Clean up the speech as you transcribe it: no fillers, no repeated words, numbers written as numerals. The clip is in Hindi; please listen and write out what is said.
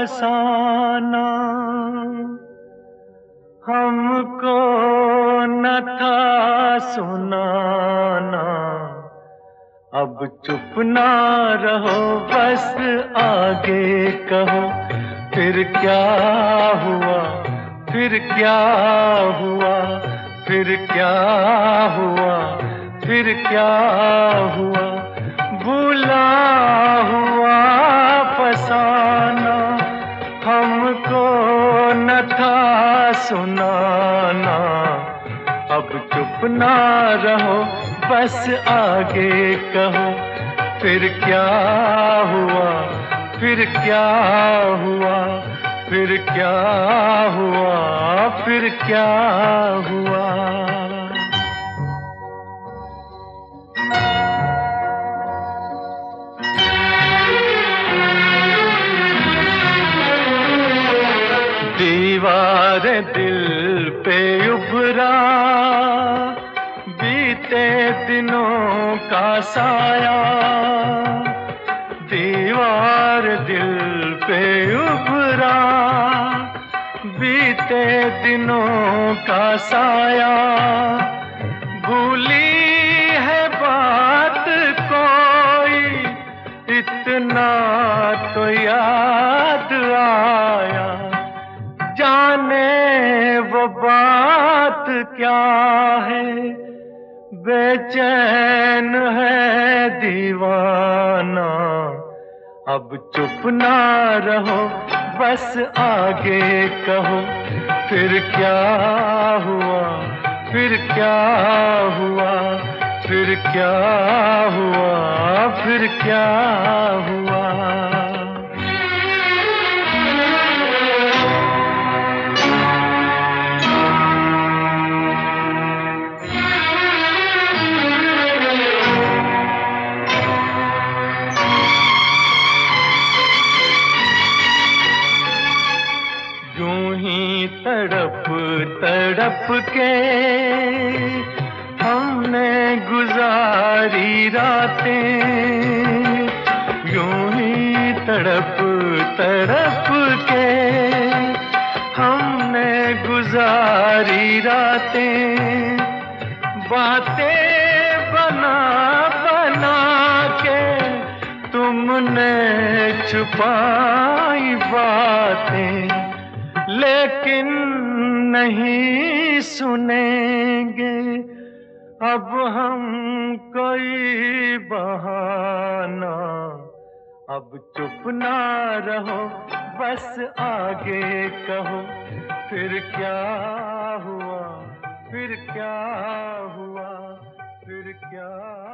फसाना हमको न था सुनाना। अब चुप ना रहो बस आगे कहो, फिर क्या हुआ, फिर क्या हुआ, फिर क्या हुआ, फिर क्या हुआ। भूला हुआ फसाना हमको न था सुनाना। अब चुप ना रहो बस आगे कहो, फिर क्या हुआ, फिर क्या हुआ, फिर क्या हुआ, फिर क्या हुआ। दीवार दिल पे उभरा बीते दिनों का साया। दीवार दिल पे उभरा बीते दिनों का साया। भूली है बात कोई इतना तो याद आया। जाने वो बात क्या है, बेचैन है दीवाना। अब चुप ना रहो बस आगे कहो, फिर क्या हुआ, फिर क्या हुआ, फिर क्या हुआ, फिर क्या हुआ। तड़प तड़प के हमने गुजारी रातें। यूं ही तड़प तड़प के हमने गुजारी रातें। बातें बना बना के तुमने छुपाई बातें। लेकिन नहीं सुनेंगे अब हम कोई बहाना। अब चुप ना रहो बस आगे कहो, फिर क्या हुआ, फिर क्या हुआ, फिर क्या